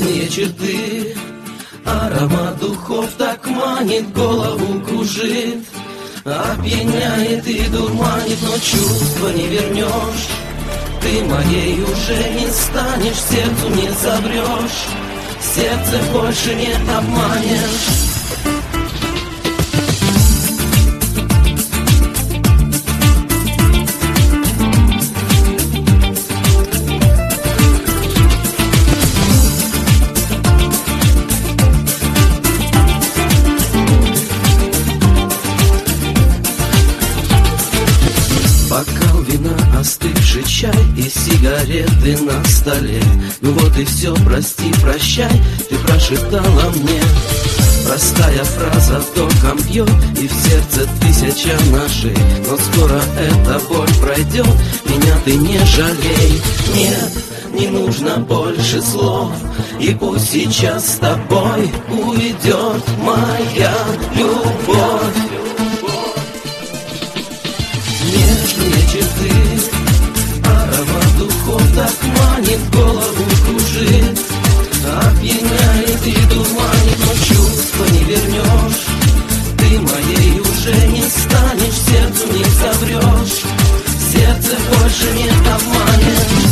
Нежные черты, аромат духов так манит, голову кружит, опьяняет и дурманит, но чувства не вернешь. Ты моей уже не станешь, сердцу не соврешь, сердце больше не обманешь. Бокал вина, остывший чай и сигареты на столе. Ну вот и все, прости, прощай, ты прошептала мне. Простая фраза вдохом бьет, и в сердце тысяча ножей. Но скоро эта боль пройдет, меня ты не жалей. Нет, не нужно больше слов, и пусть сейчас с тобой уйдет моя любовь. Нежные черты, аромат духов так манит, голову кружит, опьяняет и дурманит, но чувства не вернешь. Ты моей уже не станешь, сердцу не соврешь, сердце больше не обманешь.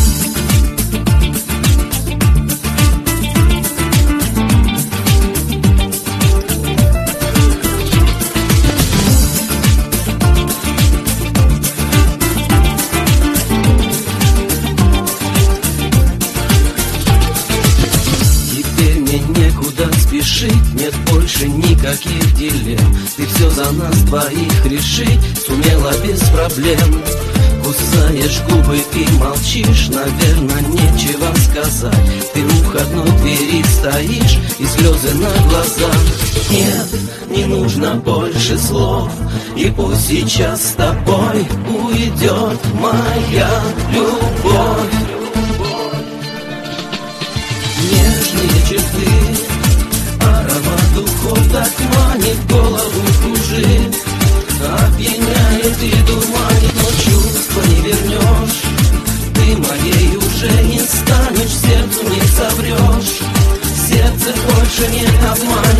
Спешить нет больше никаких дилемм. Ты все за нас двоих решить сумела без проблем. Кусаешь губы и молчишь, наверное, нечего сказать. Ты у входной двери стоишь и слезы на глазах. Нет, не нужно больше слов, и пусть сейчас с тобой уйдет моя любовь. Нежные черты, аромат духов так манит, голову кружит, опьяняет и дурманит, но чувства не вернешь. Ты моей уже не станешь, сердцу не соврешь, сердце больше не обманешь.